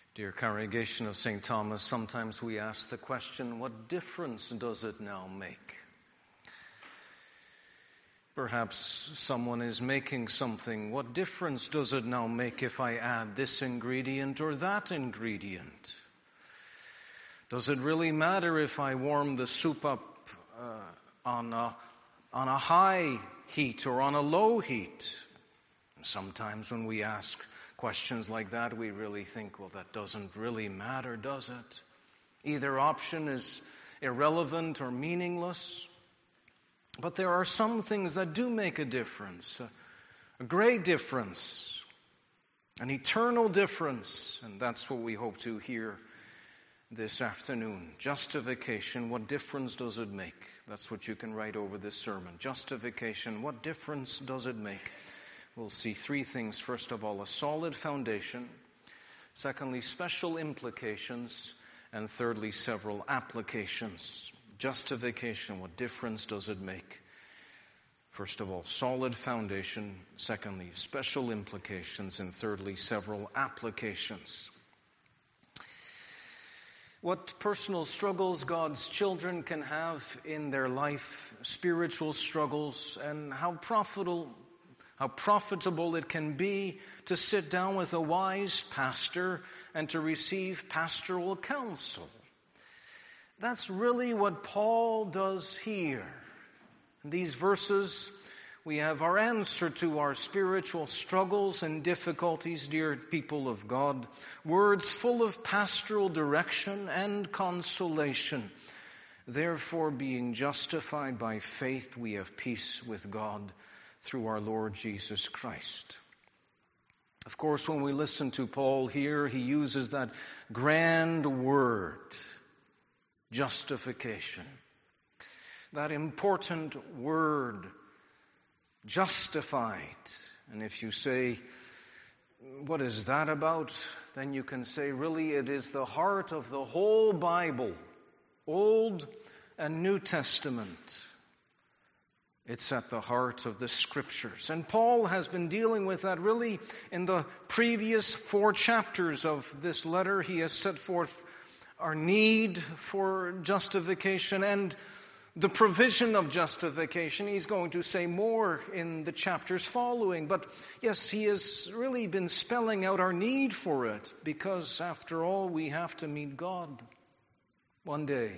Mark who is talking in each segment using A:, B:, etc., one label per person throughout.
A: Dear congregation of St. Thomas, sometimes we ask the question, what difference does it now make? Perhaps someone is making something. What difference does it now make if I add this ingredient or that ingredient? Does it really matter if I warm the soup up on a high heat or on a low heat? And sometimes when we ask questions like that, we really think, well, that doesn't really matter, does it? Either option is irrelevant or meaningless. But there are some things that do make a difference, a great difference, an eternal difference, and that's what we hope to hear this afternoon. Justification, what difference does it make? That's what you can write over this sermon. Justification, what difference does it make? We'll see three things. First of all, a solid foundation. Secondly, special implications. And thirdly, several applications. Justification, what difference does it make? First of all, solid foundation. Secondly, special implications. And thirdly, several applications. What personal struggles God's children can have in their life, spiritual struggles, and how profitable it can be to sit down with a wise pastor and to receive pastoral counsel. That's really what Paul does here. In these verses, we have our answer to our spiritual struggles and difficulties, dear people of God. Words full of pastoral direction and consolation. Therefore, being justified by faith, we have peace with God through our Lord Jesus Christ. Of course, when we listen to Paul here, he uses that grand word, justification. That important word, justified. And if you say, what is that about? Then you can say, really, it is the heart of the whole Bible, Old and New Testament. It's at the heart of the Scriptures. And Paul has been dealing with that really in the previous 4 chapters of this letter. He has set forth our need for justification and the provision of justification. He's going to say more in the chapters following. But yes, he has really been spelling out our need for it because, after all, we have to meet God one day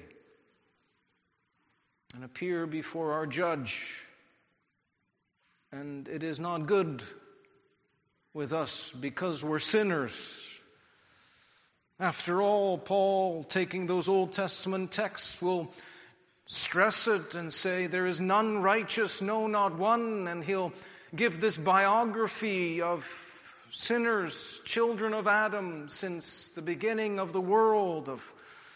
A: and appear before our judge. And it is not good with us because we're sinners. After all, Paul, taking those Old Testament texts, will stress it and say, there is none righteous, no, not one. And he'll give this biography of sinners, children of Adam, since the beginning of the world, of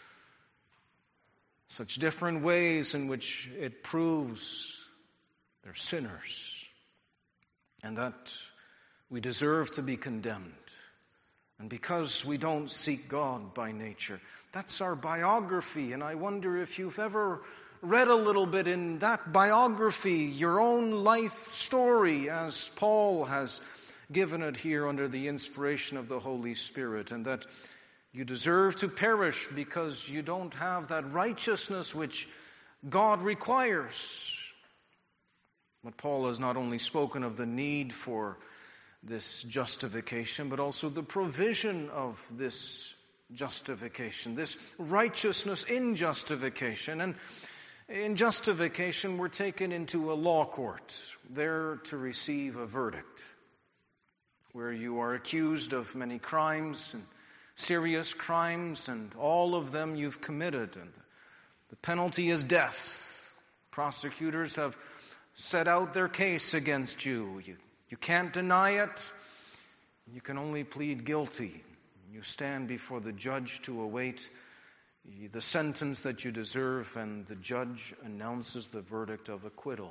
A: such different ways in which it proves they're sinners and that we deserve to be condemned. And because we don't seek God by nature, that's our biography. And I wonder if you've ever read a little bit in that biography, your own life story, as Paul has given it here under the inspiration of the Holy Spirit, and that you deserve to perish because you don't have that righteousness which God requires. But Paul has not only spoken of the need for this justification, but also the provision of this justification, this righteousness in justification. And in justification, we're taken into a law court, there to receive a verdict, where you are accused of many crimes and serious crimes, and all of them you've committed, and the penalty is death. Prosecutors have set out their case against you. You can't deny it. You can only plead guilty. You stand before the judge to await the sentence that you deserve, and the judge announces the verdict of acquittal.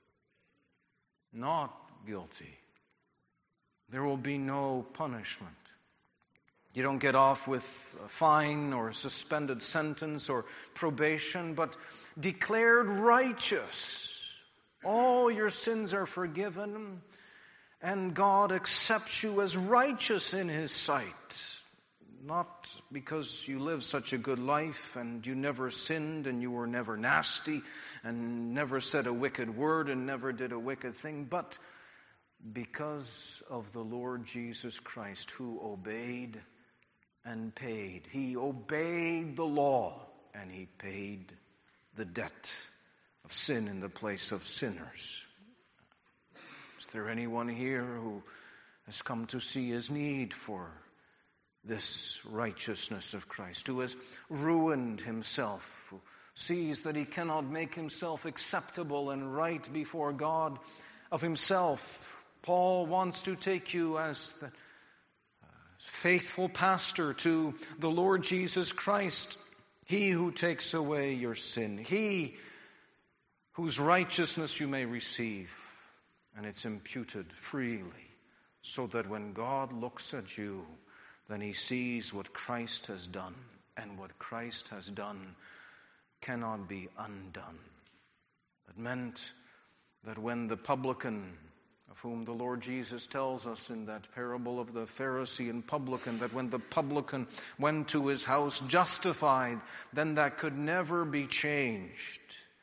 A: Not guilty. There will be no punishment. You don't get off with a fine or a suspended sentence or probation, but declared righteous. All your sins are forgiven, and God accepts you as righteous in His sight. Not because you lived such a good life and you never sinned and you were never nasty and never said a wicked word and never did a wicked thing, but because of the Lord Jesus Christ, who obeyed and paid. He obeyed the law and he paid the debt of sin in the place of sinners. Is there anyone here who has come to see his need for this righteousness of Christ, who has ruined himself, who sees that he cannot make himself acceptable and right before God of himself? Paul wants to take you as the faithful pastor to the Lord Jesus Christ, he who takes away your sin, he whose righteousness you may receive, and it's imputed freely, so that when God looks at you, then he sees what Christ has done, and what Christ has done cannot be undone. It meant that when the publican, of whom the Lord Jesus tells us in that parable of the Pharisee and publican, that when the publican went to his house justified, then that could never be changed.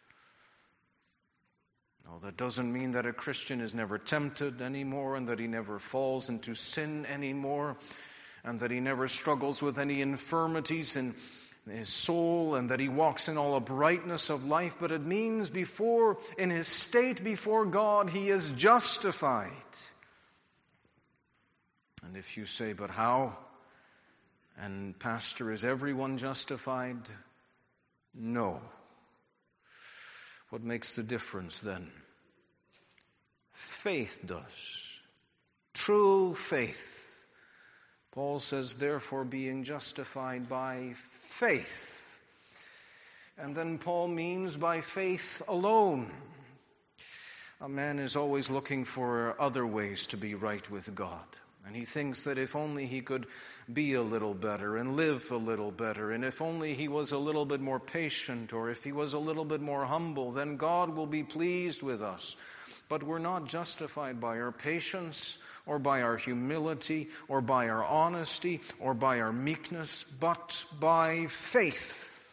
A: No, that doesn't mean that a Christian is never tempted anymore and that he never falls into sin anymore, and that he never struggles with any infirmities in his soul, and that he walks in all uprightness of life. But it means in his state before God, he is justified. And if you say, but how? And pastor, is everyone justified? No. What makes the difference then? Faith does. True faith. Paul says, therefore, being justified by faith. And then Paul means by faith alone. A man is always looking for other ways to be right with God. And he thinks that if only he could be a little better and live a little better, and if only he was a little bit more patient, or if he was a little bit more humble, then God will be pleased with us. But we're not justified by our patience, or by our humility, or by our honesty, or by our meekness, but by faith.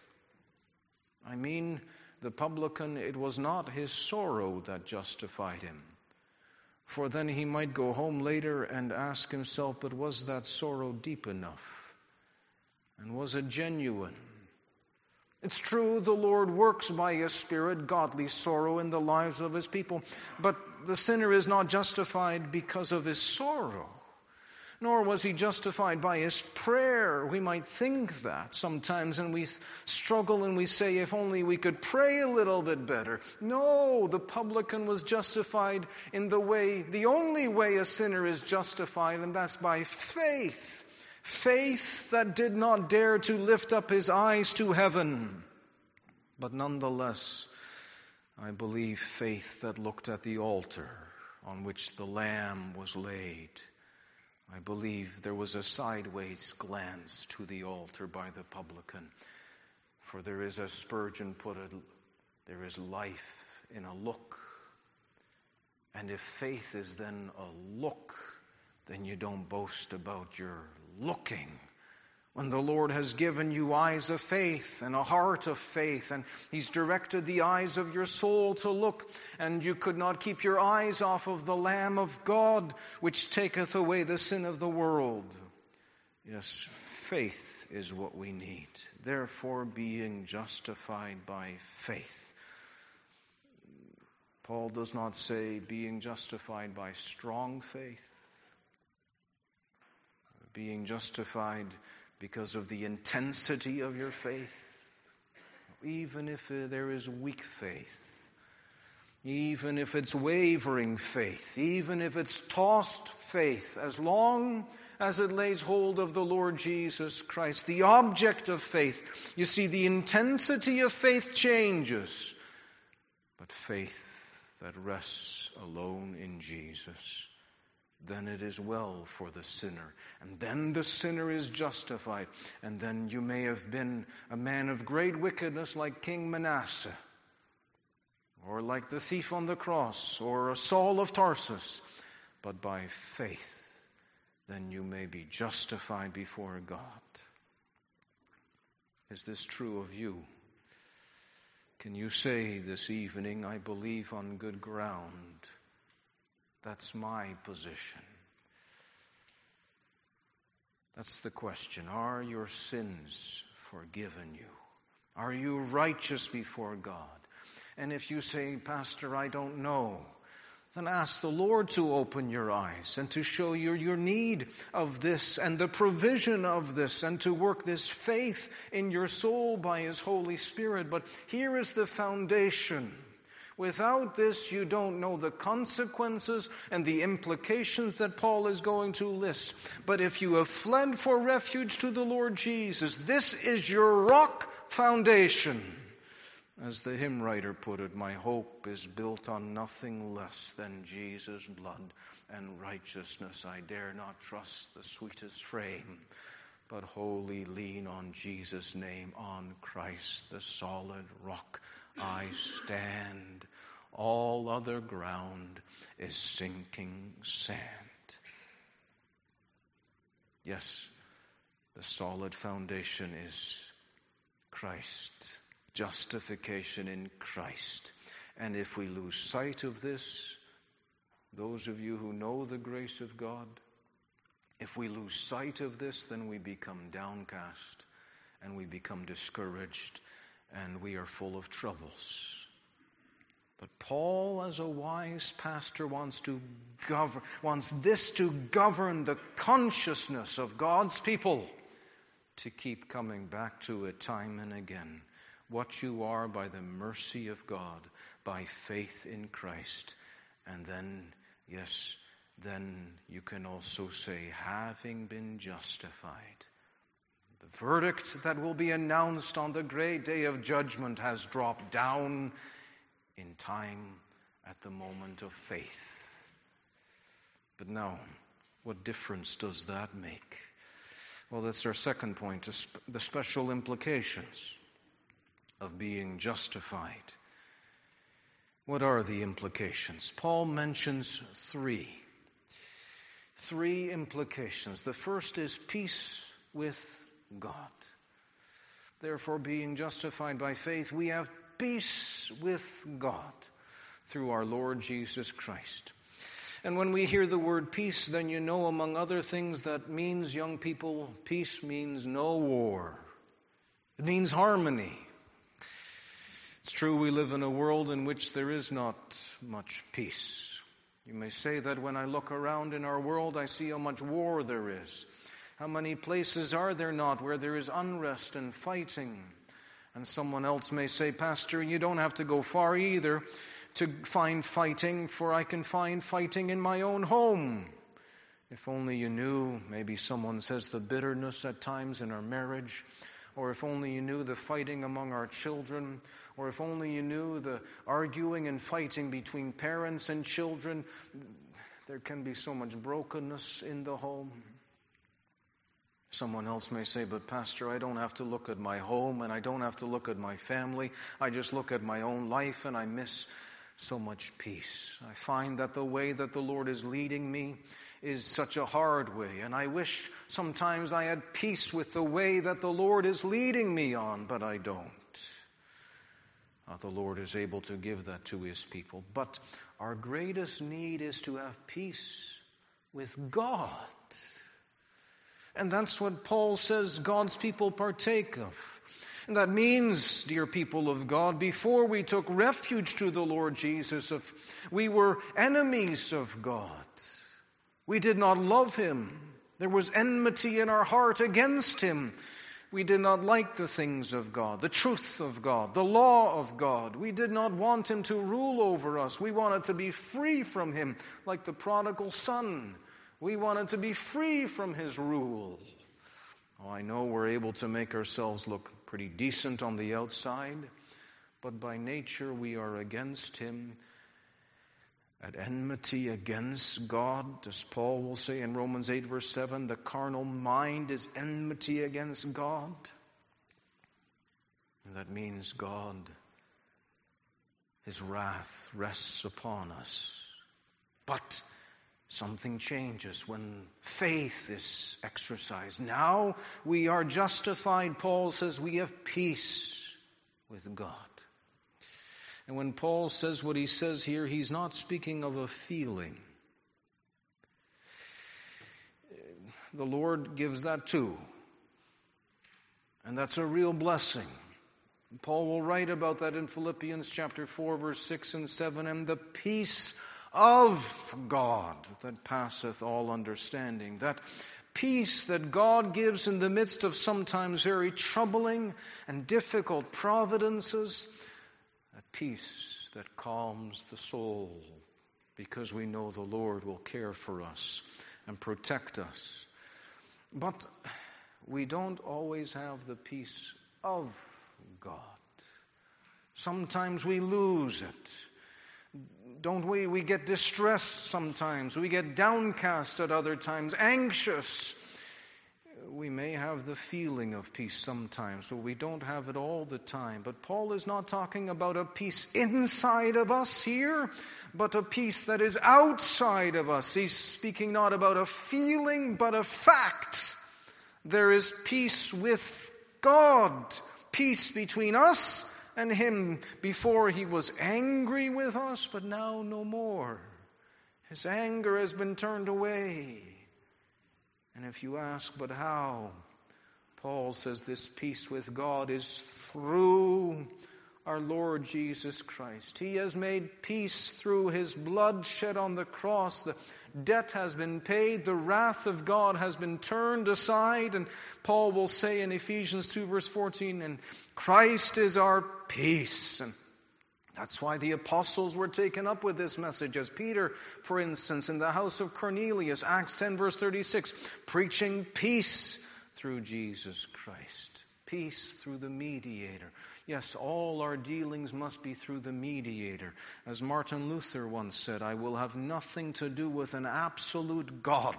A: I mean, the publican, it was not his sorrow that justified him. For then he might go home later and ask himself, but was that sorrow deep enough? And was it genuine? It's true, the Lord works by His Spirit godly sorrow in the lives of His people, but the sinner is not justified because of his sorrow, nor was he justified by his prayer. We might think that sometimes, and we struggle and we say, if only we could pray a little bit better. No, the publican was justified in the only way a sinner is justified, and that's by faith. Faith that did not dare to lift up his eyes to heaven, but nonetheless, I believe faith that looked at the altar on which the lamb was laid. I believe there was a sideways glance to the altar by the publican. For there is, as Spurgeon put it, there is life in a look. And if faith is then a look, then you don't boast about your looking. When the Lord has given you eyes of faith and a heart of faith, and He's directed the eyes of your soul to look, and you could not keep your eyes off of the Lamb of God, which taketh away the sin of the world. Yes, faith is what we need. Therefore, being justified by faith. Paul does not say being justified by strong faith, being justified because of the intensity of your faith, even if there is weak faith, even if it's wavering faith, even if it's tossed faith, as long as it lays hold of the Lord Jesus Christ, the object of faith. You see, the intensity of faith changes, but faith that rests alone in Jesus, then it is well for the sinner. And then the sinner is justified. And then you may have been a man of great wickedness like King Manasseh, or like the thief on the cross, or a Saul of Tarsus. But by faith, then you may be justified before God. Is this true of you? Can you say this evening, I believe on good ground, that's my position? That's the question. Are your sins forgiven you? Are you righteous before God? And if you say, Pastor, I don't know, then ask the Lord to open your eyes and to show you your need of this and the provision of this and to work this faith in your soul by His Holy Spirit. But here is the foundation. Without this, you don't know the consequences and the implications that Paul is going to list. But if you have fled for refuge to the Lord Jesus, this is your rock foundation. As the hymn writer put it, my hope is built on nothing less than Jesus' blood and righteousness. I dare not trust the sweetest frame, but wholly lean on Jesus' name, on Christ, the solid rock. I stand. All other ground is sinking sand. Yes, the solid foundation is Christ. Justification in Christ. And if we lose sight of this, those of you who know the grace of God, if we lose sight of this, then we become downcast and we become discouraged and we are full of troubles. But Paul, as a wise pastor, wants this to govern the consciousness of God's people, to keep coming back to it time and again. What you are by the mercy of God, by faith in Christ. And then, yes, then you can also say, having been justified. The verdict that will be announced on the great day of judgment has dropped down in time at the moment of faith. But now, what difference does that make? Well, that's our second point, the special implications of being justified. What are the implications? Paul mentions three implications. The first is peace with God. Therefore, being justified by faith, we have peace with God through our Lord Jesus Christ. And when we hear the word peace, then you know, among other things, that means, young people, peace means no war. It means harmony. It's true we live in a world in which there is not much peace. You may say that when I look around in our world, I see how much war there is. How many places are there not where there is unrest and fighting? And someone else may say, Pastor, you don't have to go far either to find fighting, for I can find fighting in my own home. If only you knew, maybe someone says, the bitterness at times in our marriage, or if only you knew the fighting among our children, or if only you knew the arguing and fighting between parents and children. There can be so much brokenness in the home. Someone else may say, but Pastor, I don't have to look at my home and I don't have to look at my family. I just look at my own life and I miss so much peace. I find that the way that the Lord is leading me is such a hard way, and I wish sometimes I had peace with the way that the Lord is leading me on, but I don't. The Lord is able to give that to His people. But our greatest need is to have peace with God. And that's what Paul says God's people partake of. And that means, dear people of God, before we took refuge to the Lord Jesus, we were enemies of God. We did not love Him. There was enmity in our heart against Him. We did not like the things of God, the truth of God, the law of God. We did not want Him to rule over us. We wanted to be free from Him, like the prodigal son. We wanted to be free from His rule. Oh, I know we're able to make ourselves look pretty decent on the outside, but by nature we are against Him, at enmity against God. As Paul will say in Romans 8 verse 7, the carnal mind is enmity against God. And that means God, His wrath rests upon us. But something changes when faith is exercised. Now we are justified. Paul says we have peace with God. And when Paul says what he says here, he's not speaking of a feeling. The Lord gives that too. And that's a real blessing. Paul will write about that in Philippians chapter 4, verse 6 and 7. And the peace of God that passeth all understanding. That peace that God gives in the midst of sometimes very troubling and difficult providences. That peace that calms the soul because we know the Lord will care for us and protect us. But we don't always have the peace of God. Sometimes we lose it. Don't we? We get distressed sometimes. We get downcast at other times, anxious. We may have the feeling of peace sometimes, but we don't have it all the time. But Paul is not talking about a peace inside of us here, but a peace that is outside of us. He's speaking not about a feeling, but a fact. There is peace with God, peace between us and Him. Before He was angry with us, but now no more. His anger has been turned away. And if you ask, but how? Paul says this peace with God is through our Lord Jesus Christ. He has made peace through His blood shed on the cross. The debt has been paid. The wrath of God has been turned aside. And Paul will say in Ephesians 2 verse 14, and Christ is our peace. And that's why the apostles were taken up with this message, as Peter, for instance, in the house of Cornelius, Acts 10 verse 36, preaching peace through Jesus Christ. Peace through the mediator. Yes, all our dealings must be through the mediator. As Martin Luther once said, I will have nothing to do with an absolute God.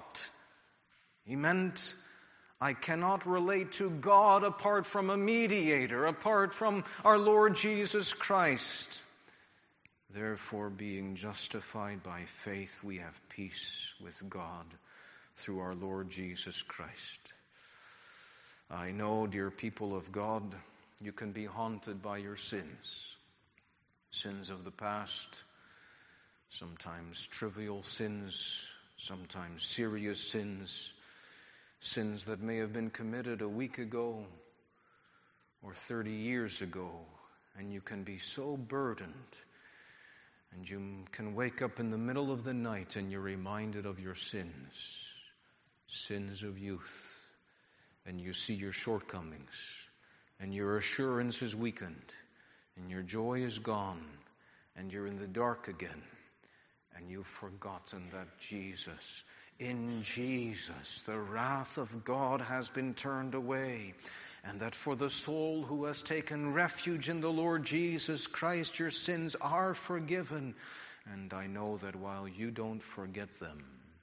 A: He meant, I cannot relate to God apart from a mediator, apart from our Lord Jesus Christ. Therefore, being justified by faith, we have peace with God through our Lord Jesus Christ. I know, dear people of God, you can be haunted by your sins. Sins of the past, sometimes trivial sins, sometimes serious sins. Sins that may have been committed a week ago or 30 years ago. And you can be so burdened. And you can wake up in the middle of the night and you're reminded of your sins. Sins of youth. And you see your shortcomings. And your assurance is weakened. And your joy is gone. And you're in the dark again. And you've forgotten that Jesus, in Jesus, the wrath of God has been turned away. And that for the soul who has taken refuge in the Lord Jesus Christ, your sins are forgiven. And I know that while you don't forget them,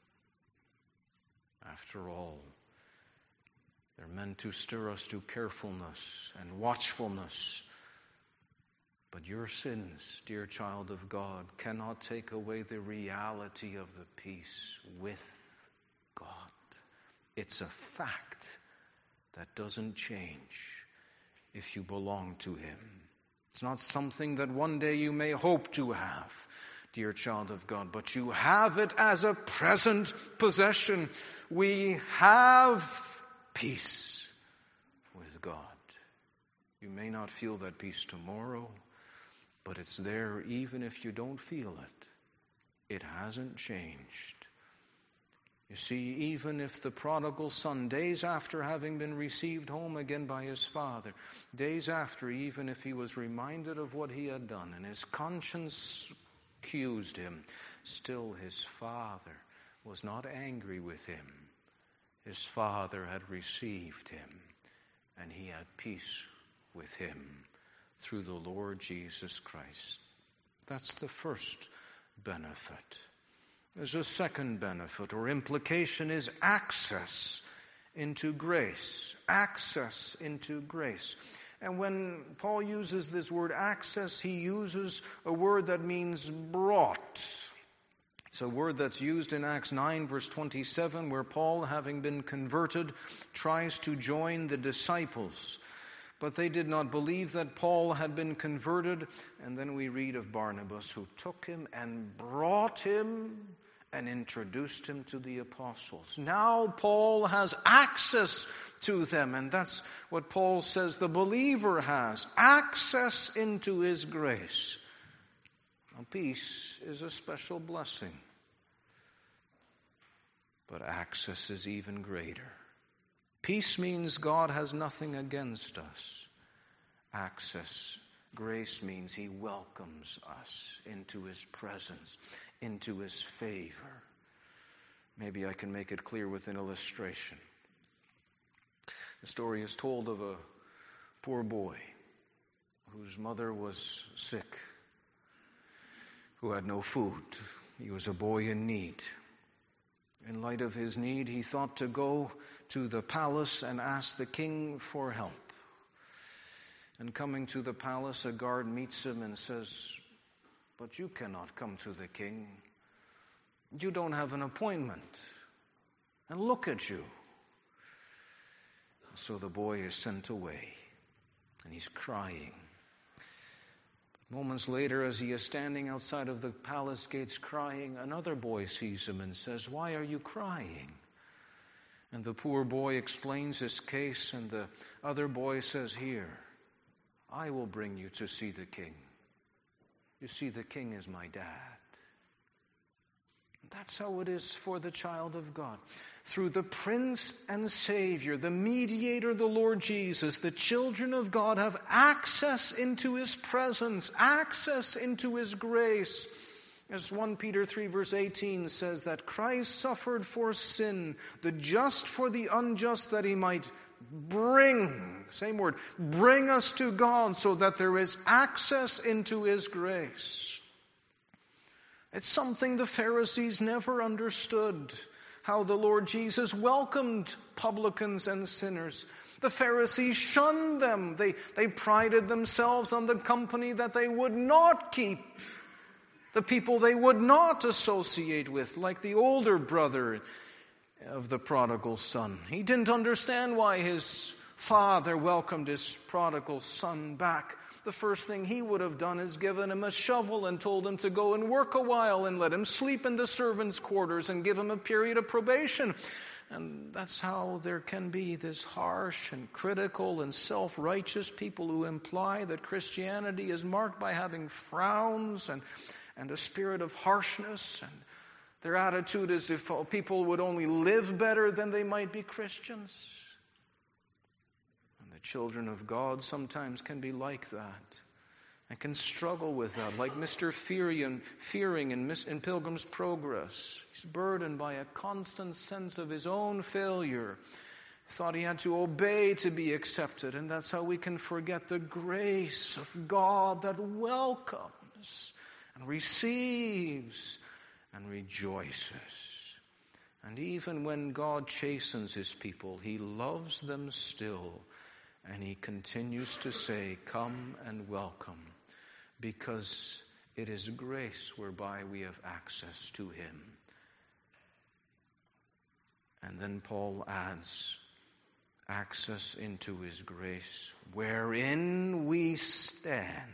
A: after all, they're meant to stir us to carefulness and watchfulness. But your sins, dear child of God, cannot take away the reality of the peace with God. It's a fact that doesn't change if you belong to Him. It's not something that one day you may hope to have, dear child of God, but you have it as a present possession. We have peace with God. You may not feel that peace tomorrow, but it's there even if you don't feel it. It hasn't changed. You see, even if the prodigal son, days after having been received home again by his father, days after, even if he was reminded of what he had done and his conscience accused him, still his father was not angry with him. His father had received him, and he had peace with him through the Lord Jesus Christ. That's the first benefit. There's a second benefit or implication is access into grace. Access into grace. And when Paul uses this word access, he uses a word that means brought. It's a word that's used in Acts 9, verse 27, where Paul, having been converted, tries to join the disciples. But they did not believe that Paul had been converted. And then we read of Barnabas, who took him and brought him and introduced him to the apostles. Now Paul has access to them, and that's what Paul says the believer has, access into his grace. Now, peace is a special blessing, but access is even greater. Peace means God has nothing against us. Access, grace means he welcomes us into his presence, into his favor. Maybe I can make it clear with an illustration. The story is told of a poor boy whose mother was sick, who had no food. He was a boy in need. In light of his need, he thought to go to the palace and ask the king for help. And coming to the palace, a guard meets him and says, "But you cannot come to the king. You don't have an appointment. And look at you." So the boy is sent away, and he's crying. Moments later, as he is standing outside of the palace gates crying, another boy sees him and says, "Why are you crying?" And the poor boy explains his case, and the other boy says, "Here, I will bring you to see the king. You see, the king is my dad." That's how it is for the child of God. Through the Prince and Savior, the mediator, the Lord Jesus, the children of God have access into his presence, access into his grace. As 1 Peter 3 verse 18 says that Christ suffered for sin, the just for the unjust, that he might bring, same word, bring us to God, so that there is access into his grace. It's something the Pharisees never understood, how the Lord Jesus welcomed publicans and sinners. The Pharisees shunned them. They prided themselves on the company that they would not keep, the people they would not associate with, like the older brother of the prodigal son. He didn't understand why his father welcomed his prodigal son back. The first thing he would have done is given him a shovel and told him to go and work a while and let him sleep in the servants' quarters and give him a period of probation. And that's how there can be this harsh and critical and self-righteous people who imply that Christianity is marked by having frowns and a spirit of harshness. And their attitude is if people would only live better, then they might be Christians. Children of God sometimes can be like that and can struggle with that, like Mr. Fearing in Pilgrim's Progress. He's burdened by a constant sense of his own failure. He thought he had to obey to be accepted, and that's how we can forget the grace of God that welcomes and receives and rejoices. And even when God chastens his people, he loves them still. And he continues to say, "Come and welcome," because it is grace whereby we have access to him. And then Paul adds, access into his grace, wherein we stand.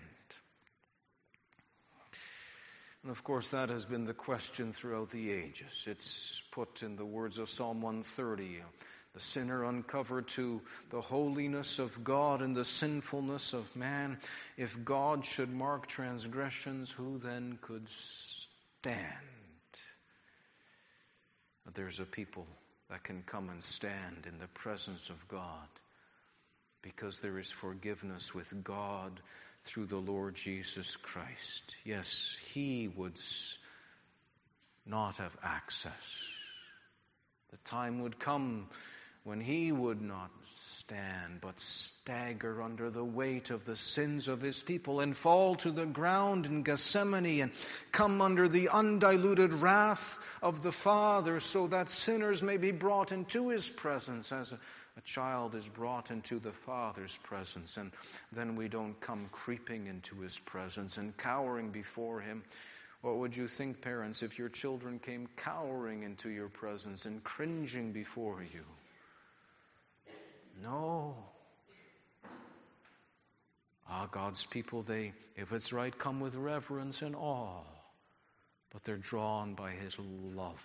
A: And of course, that has been the question throughout the ages. It's put in the words of Psalm 130, the sinner uncovered to the holiness of God and the sinfulness of man. If God should mark transgressions, who then could stand? But there's a people that can come and stand in the presence of God because there is forgiveness with God through the Lord Jesus Christ. Yes, he would not have access. The time would come when he would not stand, but stagger under the weight of the sins of his people and fall to the ground in Gethsemane and come under the undiluted wrath of the Father, so that sinners may be brought into his presence as a child is brought into the Father's presence. And then we don't come creeping into his presence and cowering before him. What would you think, parents, if your children came cowering into your presence and cringing before you? No. God's people, if it's right, come with reverence and awe, but they're drawn by His love.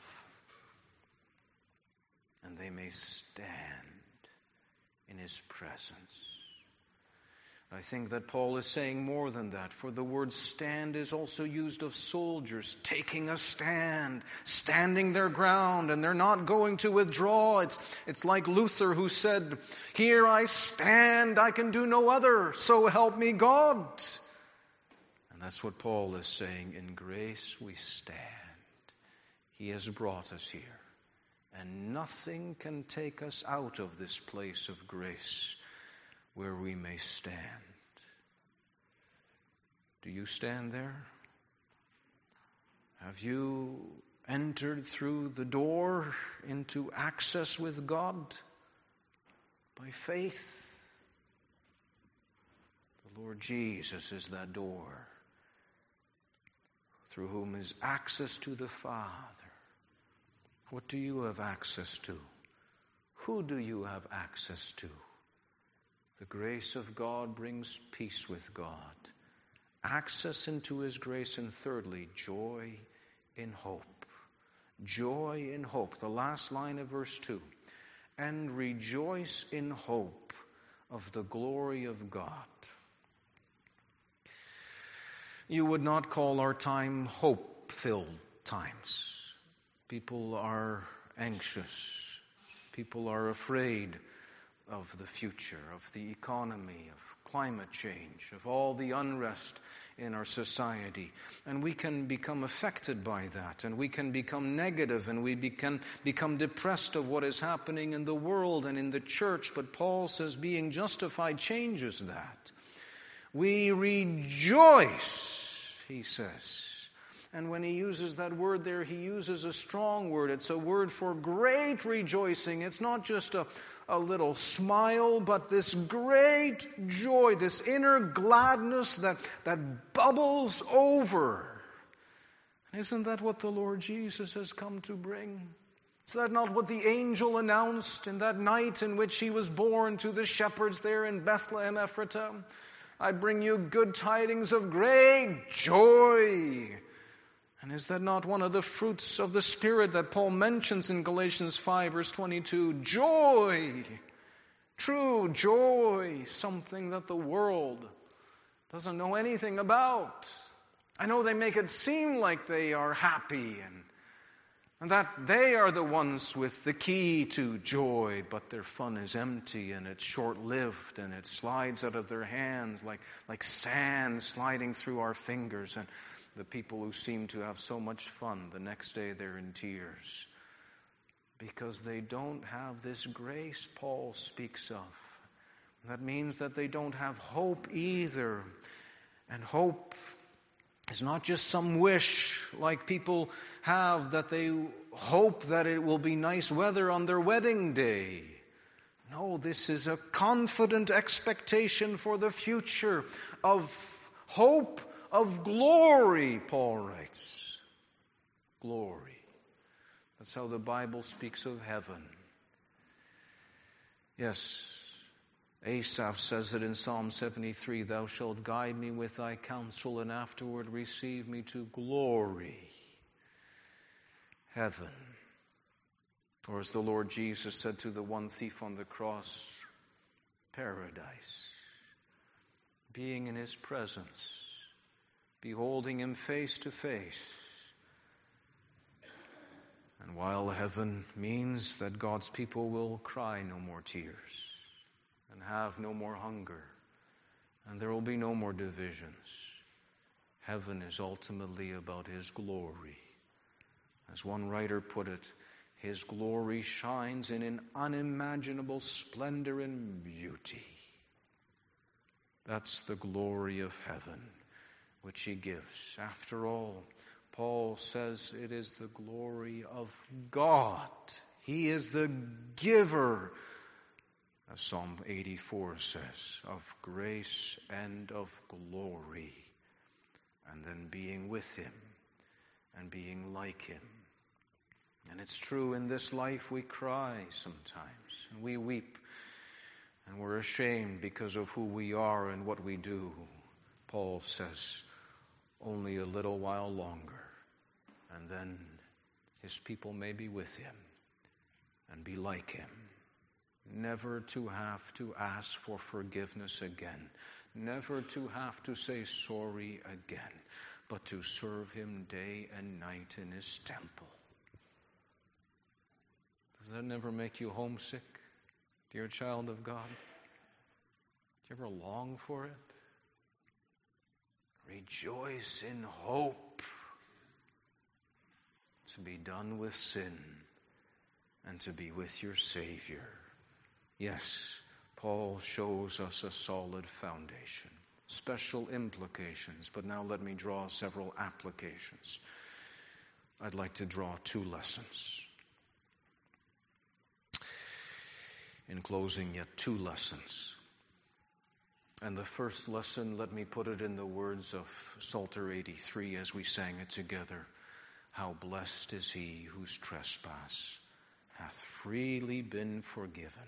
A: And they may stand in His presence. I think that Paul is saying more than that, for the word stand is also used of soldiers taking a stand, standing their ground, and they're not going to withdraw. It's like Luther who said, "Here I stand, I can do no other, so help me God." And that's what Paul is saying. In grace we stand. He has brought us here, and nothing can take us out of this place of grace where we may stand. Do you stand there? Have you entered through the door into access with God by faith? The Lord Jesus is that door through whom is access to the Father. What do you have access to? Who do you have access to? The grace of God brings peace with God, access into His grace, and thirdly, joy in hope. Joy in hope. The last line of verse 2. And rejoice in hope of the glory of God. You would not call our time hope-filled times. People are anxious. People are afraid of the future, of the economy, of climate change, of all the unrest in our society. And we can become affected by that, and we can become negative, and we can become depressed of what is happening in the world and in the church. But Paul says being justified changes that. We rejoice, he says. And when he uses that word there, he uses a strong word. It's a word for great rejoicing. It's not just a little smile, but this great joy, this inner gladness that bubbles over. Isn't that what the Lord Jesus has come to bring? Is that not what the angel announced in that night in which he was born to the shepherds there in Bethlehem Ephratah? I bring you good tidings of great joy. And is that not one of the fruits of the Spirit that Paul mentions in Galatians 5, verse 22? Joy, true joy, something that the world doesn't know anything about. I know they make it seem like they are happy and that they are the ones with the key to joy, but their fun is empty and it's short-lived and it slides out of their hands like sand sliding through our fingers. And the people who seem to have so much fun, the next day they're in tears because they don't have this grace Paul speaks of. That means that they don't have hope either. And hope is not just some wish like people have that they hope that it will be nice weather on their wedding day. No, this is a confident expectation for the future of hope, of glory, Paul writes. Glory. That's how the Bible speaks of heaven. Yes, Asaph says it in Psalm 73, "Thou shalt guide me with thy counsel, and afterward receive me to glory." Heaven. Or as the Lord Jesus said to the one thief on the cross, paradise. Being in His presence. Beholding Him face to face. And while heaven means that God's people will cry no more tears and have no more hunger and there will be no more divisions, heaven is ultimately about His glory. As one writer put it, His glory shines in an unimaginable splendor and beauty. That's the glory of heaven, which He gives. After all, Paul says it is the glory of God. He is the giver, as Psalm 84 says, of grace and of glory. And then being with Him and being like him. And it's true, in this life we cry sometimes, and we weep, and we're ashamed because of who we are and what we do. Paul says, only a little while longer, and then his people may be with him and be like him. Never to have to ask for forgiveness again. Never to have to say sorry again, but to serve him day and night in his temple. Does that never make you homesick, dear child of God? Do you ever long for it? Rejoice in hope. To be done with sin and to be with your Savior. Yes, Paul shows us a solid foundation, special implications, but now let me draw several applications. I'd like to draw 2 lessons. In closing, yet 2 lessons. And the first lesson, let me put it in the words of Psalter 83 as we sang it together. How blessed is he whose trespass hath freely been forgiven.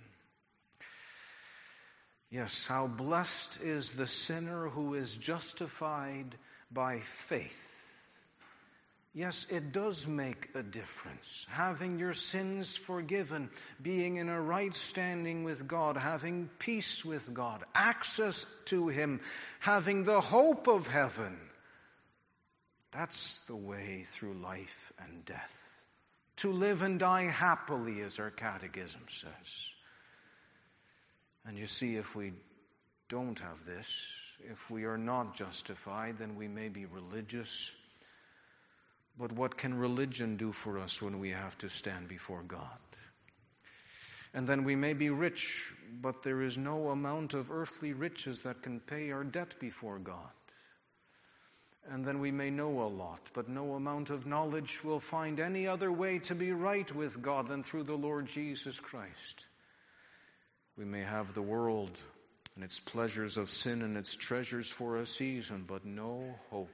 A: Yes, how blessed is the sinner who is justified by faith. Yes, it does make a difference. Having your sins forgiven, being in a right standing with God, having peace with God, access to him, having the hope of heaven. That's the way through life and death. To live and die happily, as our catechism says. And you see, if we don't have this, if we are not justified, then we may be religious. But what can religion do for us when we have to stand before God? And then we may be rich, but there is no amount of earthly riches that can pay our debt before God. And then we may know a lot, but no amount of knowledge will find any other way to be right with God than through the Lord Jesus Christ. We may have the world and its pleasures of sin and its treasures for a season, but no hope.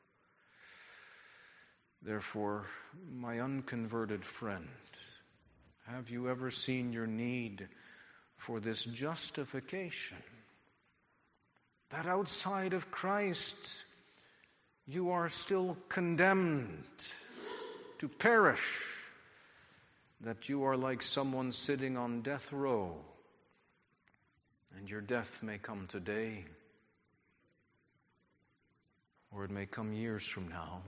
A: Therefore, my unconverted friend, have you ever seen your need for this justification? That outside of Christ, you are still condemned to perish, that you are like someone sitting on death row, and your death may come today, or it may come years from now.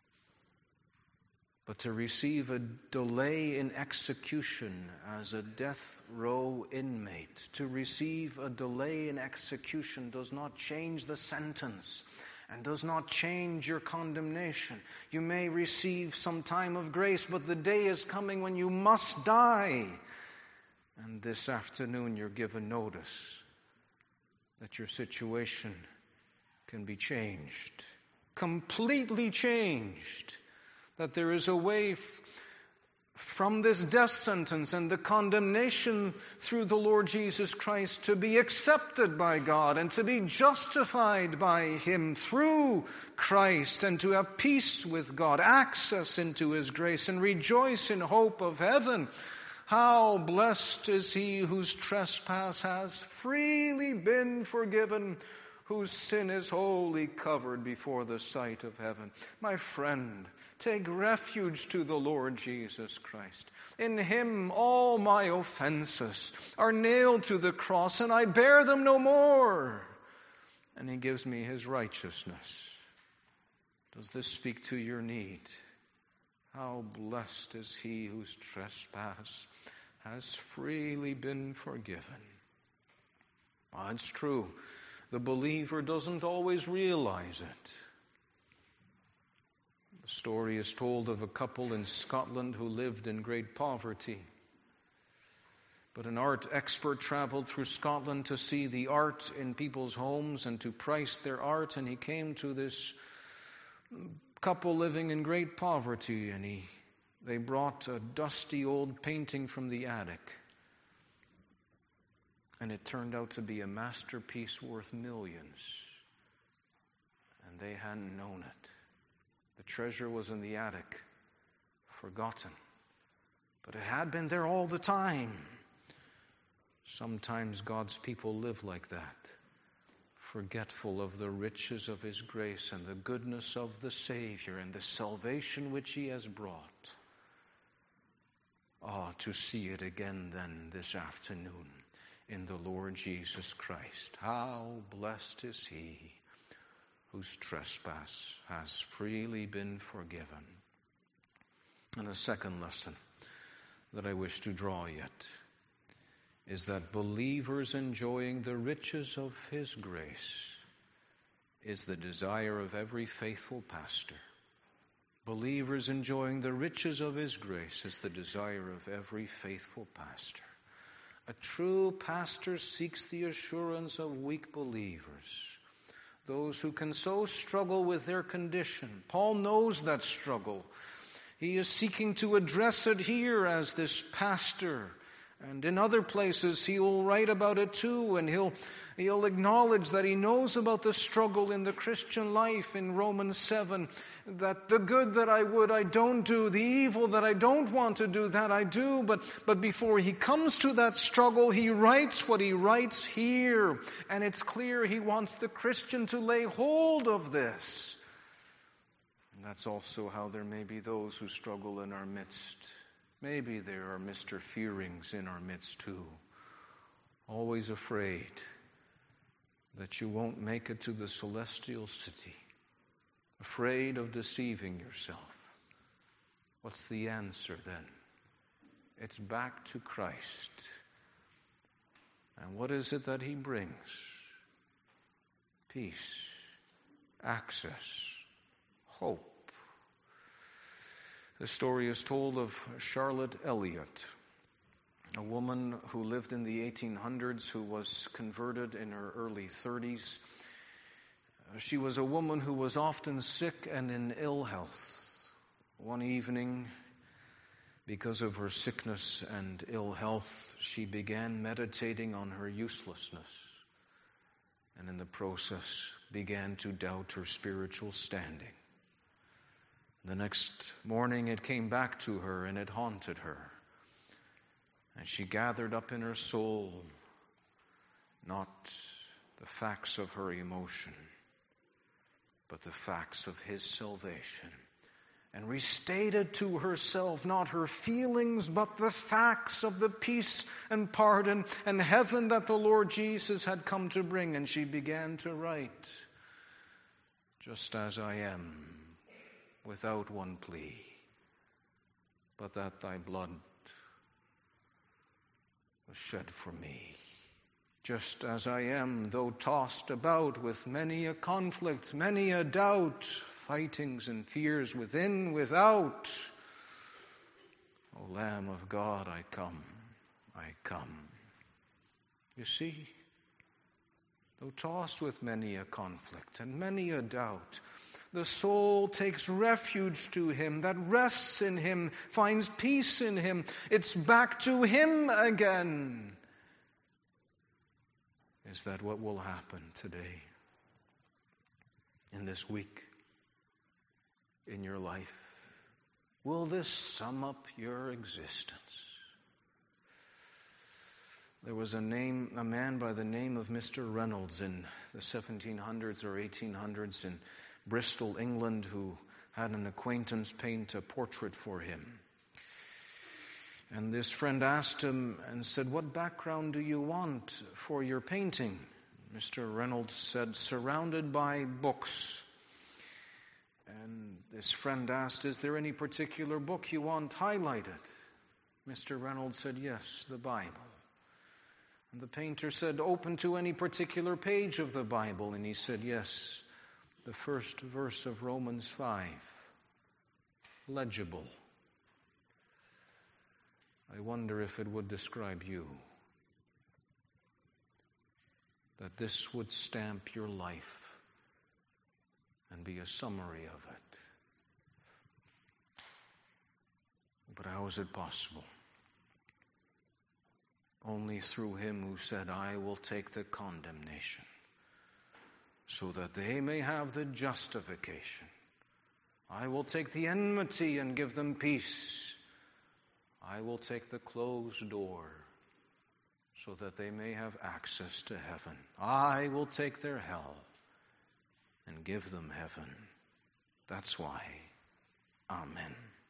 A: But to receive a delay in execution as a death row inmate, to receive a delay in execution does not change the sentence and does not change your condemnation. You may receive some time of grace, but the day is coming when you must die. And this afternoon you're given notice that your situation can be changed, completely changed. That there is a way from this death sentence and the condemnation through the Lord Jesus Christ to be accepted by God and to be justified by him through Christ and to have peace with God, access into his grace, and rejoice in hope of heaven. How blessed is he whose trespass has freely been forgiven, whose sin is wholly covered before the sight of heaven. My friend, take refuge to the Lord Jesus Christ. In him all my offenses are nailed to the cross, and I bear them no more. And he gives me his righteousness. Does this speak to your need? How blessed is he whose trespass has freely been forgiven. It's true. The believer doesn't always realize it. The story is told of a couple in Scotland who lived in great poverty. But an art expert traveled through Scotland to see the art in people's homes and to price their art, and he came to this couple living in great poverty, and they brought a dusty old painting from the attic. And it turned out to be a masterpiece worth millions. And they hadn't known it. The treasure was in the attic, forgotten. But it had been there all the time. Sometimes God's people live like that, forgetful of the riches of His grace and the goodness of the Savior and the salvation which He has brought. To see it again then this afternoon in the Lord Jesus Christ. How blessed is he whose trespass has freely been forgiven. And a second lesson that I wish to draw yet is that believers enjoying the riches of His grace is the desire of every faithful pastor. Believers enjoying the riches of His grace is the desire of every faithful pastor. A true pastor seeks the assurance of weak believers, those who can so struggle with their condition. Paul knows that struggle. He is seeking to address it here as this pastor. And in other places he will write about it too, and he'll acknowledge that he knows about the struggle in the Christian life in Romans 7, that the good that I would I don't do, the evil that I don't want to do, that I do. But before he comes to that struggle, he writes what he writes here. And it's clear he wants the Christian to lay hold of this. And that's also how there may be those who struggle in our midst. Maybe there are Mr. Fearings in our midst too, always afraid that you won't make it to the celestial city, afraid of deceiving yourself. What's the answer then? It's back to Christ. And what is it that He brings? Peace, access, hope. The story is told of Charlotte Elliott, a woman who lived in the 1800s who was converted in her early 30s. She was a woman who was often sick and in ill health. One evening, because of her sickness and ill health, she began meditating on her uselessness, and in the process began to doubt her spiritual standing. The next morning it came back to her and it haunted her. And she gathered up in her soul not the facts of her emotion, but the facts of His salvation. And restated to herself not her feelings, but the facts of the peace and pardon and heaven that the Lord Jesus had come to bring. And she began to write, "Just as I am, without one plea, but that thy blood was shed for me. Just as I am, though tossed about with many a conflict, many a doubt, fightings and fears within, without. O Lamb of God, I come, I come." You see, though tossed with many a conflict and many a doubt, the soul takes refuge to Him, that rests in Him, finds peace in Him. It's back to Him again. Is that what will happen today, in this week, in your life? Will this sum up your existence? There was a man by the name of Mr. Reynolds in the 1700s or 1800s in Bristol, England, who had an acquaintance paint a portrait for him. And this friend asked him and said, "What background do you want for your painting?" Mr. Reynolds said, "Surrounded by books." And this friend asked, "Is there any particular book you want highlighted?" Mr. Reynolds said, "Yes, the Bible." And the painter said, "Open to any particular page of the Bible?" And he said, "Yes, the first verse of Romans 5, legible." I wonder if it would describe you, that this would stamp your life and be a summary of it. But how is it possible? Only through Him who said, "I will take the condemnation, so that they may have the justification I will take the enmity and give them peace. I will take the closed door so that they may have access to heaven. I will take their hell and give them heaven. That's why. Amen.